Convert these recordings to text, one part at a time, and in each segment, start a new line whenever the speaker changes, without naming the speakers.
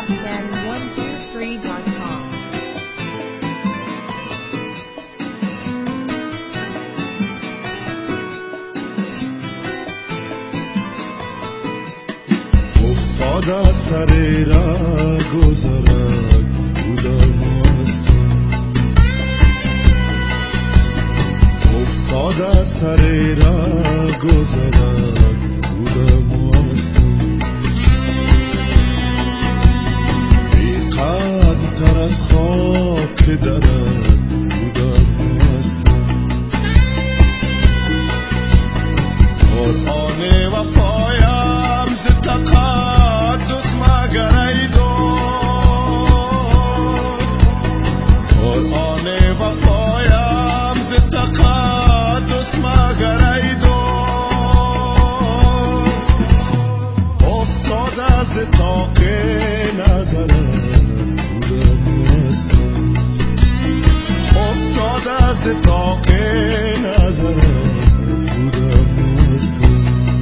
Afghan123.com.
افتاد از سر ره گذرد بودم مستم، افتاد از سر ره گذرد بودم مستم، بی قدر تر از خاک درد بودم مستم. قرآن وفایم ز تقدس مگر ای دوست، قرآن وفایم ز تقدس مگر ای دوست. افتاد از طاق نظرم بودم مستم، افتاد از طاق نظرم بودم مستم.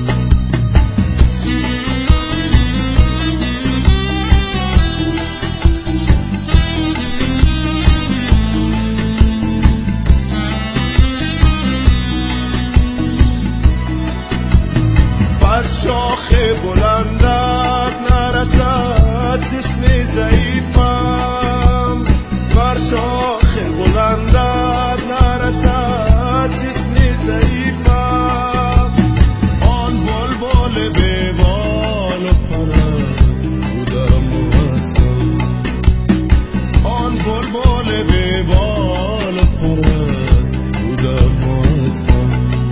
بر شاخ بلندت نرسد جسم ضعیفم، بر شاخ بلندت نرسد جسم ضعیفم. آن بلبل به بال و پرم بودم مستم، آن بلبل به بال و پرم بودم مستم.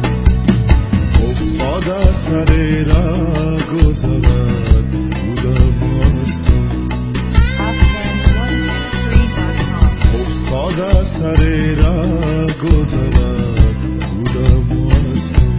افتاد از سر ره گذرد بودم مستم،
Afghan123.com.
افتاد از سر ره گذرد بودم مستم.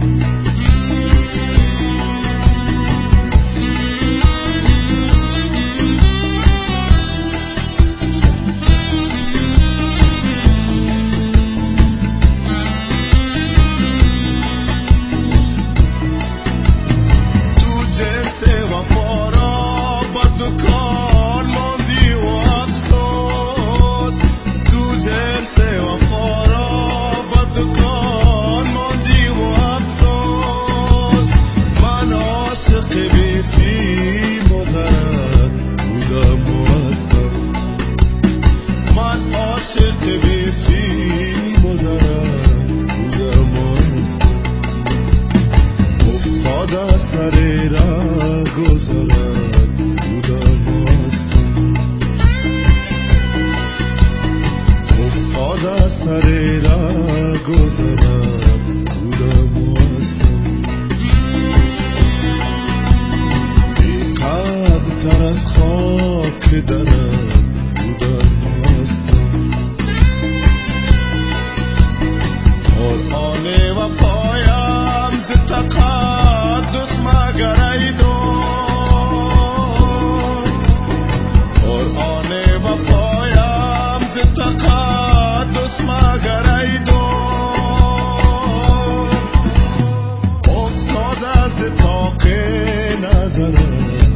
تو جنس وفا را با دکان ماندی و افسوس، تو جنس وفا را با دکان ماندی و افسوس. من عاشق بی سیم و زرد بودم مستم، من عاشق بی سیم و زرد بودم مستم. افتاد از سر ره گذرد بودم مستم، افتاد از سر ره گذرد بودم مستم. بی قدر تر از خاک درد بودم مستم. قرآن وفایم ز تقدس مگر ای دوست، قرآن وفایم ز تقدس مگر ای دوست. افتاد از طاق نظرم